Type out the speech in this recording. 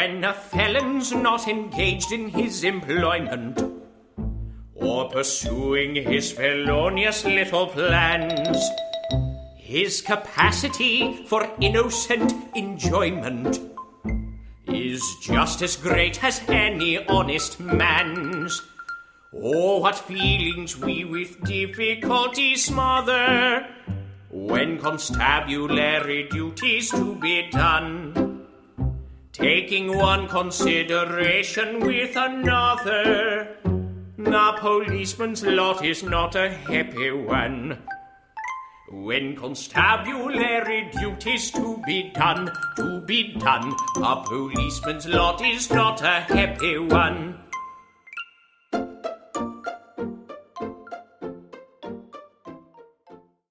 when a felon's not engaged in his employment, or pursuing his felonious little plans, his capacity for innocent enjoyment is just as great as any honest man's. Oh, what feelings we with difficulty smother when constabulary duties to be done, taking one consideration with another. A policeman's lot is not a happy one. When constabulary duties to be done, a policeman's lot is not a happy one.